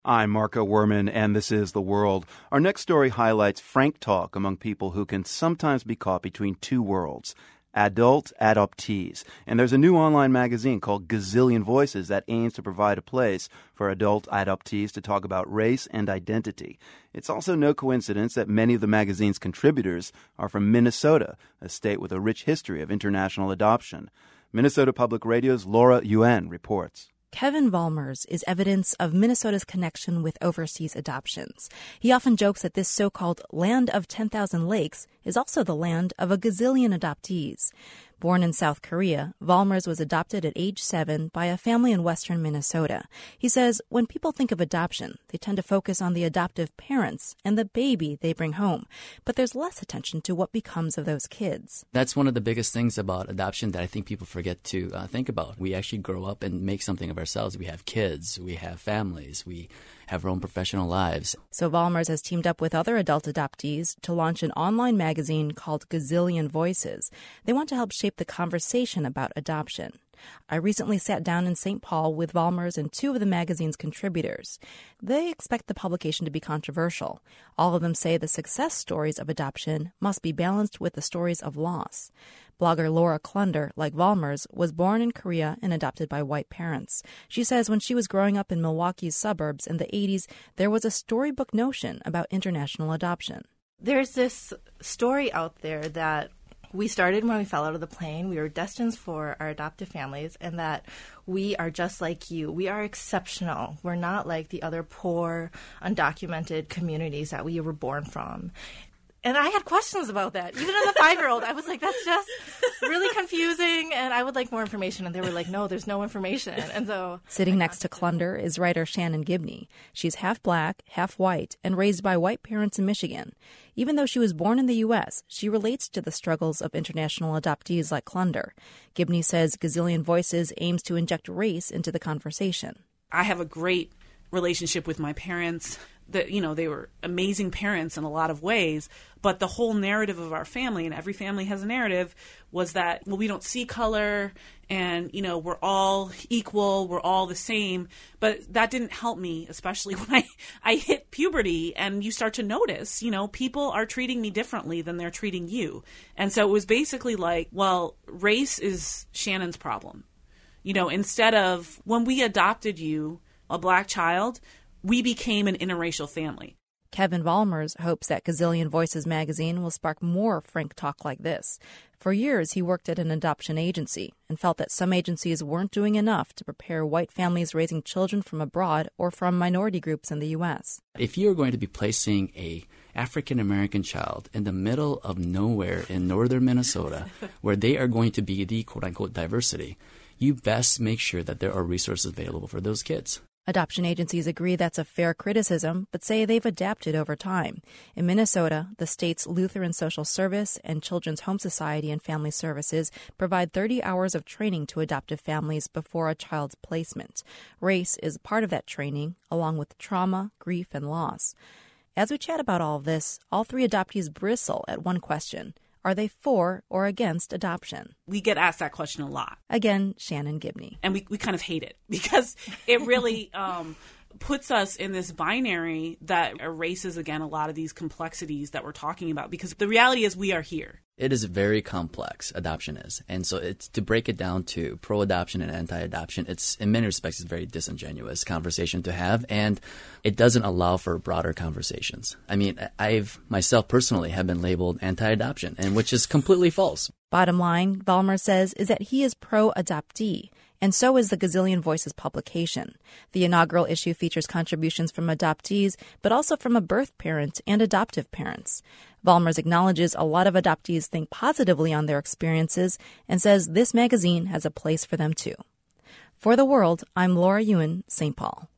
I'm Marco Werman, and this is The World. Our next story highlights frank talk among people who can sometimes be caught between two worlds, adult adoptees. And there's a new online magazine called Gazillion Voices that aims to provide a place for adult adoptees to talk about race and identity. It's also no coincidence that many of the magazine's contributors are from Minnesota, a state with a rich history of international adoption. Minnesota Public Radio's Laura Yuen reports. Kevin Vollmers is evidence of Minnesota's connection with overseas adoptions. He often jokes that this so-called land of 10,000 lakes is also the land of a gazillion adoptees. Born in South Korea, Vollmers was adopted at age 7 by a family in western Minnesota. He says when people think of adoption, they tend to focus on the adoptive parents and the baby they bring home. But there's less attention to what becomes of those kids. That's one of the biggest things about adoption that I think people forget to think about. We actually grow up and make something of ourselves. We have kids, we have families, we have our own professional lives. So Vollmers has teamed up with other adult adoptees to launch an online magazine called Gazillion Voices. They want to help shape the conversation about adoption. I recently sat down in St. Paul with Vollmers and two of the magazine's contributors. They expect the publication to be controversial. All of them say the success stories of adoption must be balanced with the stories of loss. Blogger Laura Klunder, like Vollmers, was born in Korea and adopted by white parents. She says when she was growing up in Milwaukee's suburbs in the 80s, there was a storybook notion about international adoption. There's this story out there that we started when we fell out of the plane. We were destined for our adoptive families, and that we are just like you. We are exceptional. We're not like the other poor, undocumented communities that we were born from. And I had questions about that. Even as a 5-year-old, I was like, that's just really confusing, and I would like more information. And they were like, no, there's no information. And so sitting next to Klunder is writer Shannon Gibney. She's half black, half white, and raised by white parents in Michigan. Even though she was born in the U.S., she relates to the struggles of international adoptees like Klunder. Gibney says Gazillion Voices aims to inject race into the conversation. I have a great relationship with my parents. They were amazing parents in a lot of ways, but the whole narrative of our family, and every family has a narrative, was that, well, we don't see color, and, we're all equal, we're all the same. But that didn't help me, especially when I hit puberty, and you start to notice, people are treating me differently than they're treating you. And so it was basically like, well, race is Shannon's problem. Instead of when we adopted you, a black child, we became an interracial family. Kevin Vollmers hopes that Gazillion Voices magazine will spark more frank talk like this. For years, he worked at an adoption agency and felt that some agencies weren't doing enough to prepare white families raising children from abroad or from minority groups in the U.S. If you're going to be placing a African-American child in the middle of nowhere in northern Minnesota, where they are going to be the quote-unquote diversity, you best make sure that there are resources available for those kids. Adoption agencies agree that's a fair criticism, but say they've adapted over time. In Minnesota, the state's Lutheran Social Service and Children's Home Society and Family Services provide 30 hours of training to adoptive families before a child's placement. Race is part of that training, along with trauma, grief, and loss. As we chat about all of this, all three adoptees bristle at one question. Are they for or against adoption? We get asked that question a lot. Again, Shannon Gibney. And we kind of hate it because it really puts us in this binary that erases, again, a lot of these complexities that we're talking about. Because the reality is we are here. It is very complex, adoption is. And so it's to break it down to pro-adoption and anti-adoption, it's in many respects it's a very disingenuous conversation to have, and it doesn't allow for broader conversations. I mean, I've myself personally have been labeled anti-adoption, and which is completely false. Bottom line, Vollmers says, is that he is pro-adoptee. And so is the Gazillion Voices publication. The inaugural issue features contributions from adoptees, but also from a birth parent and adoptive parents. Vollmers acknowledges a lot of adoptees think positively on their experiences and says this magazine has a place for them too. For The World, I'm Laura Yuen, St. Paul.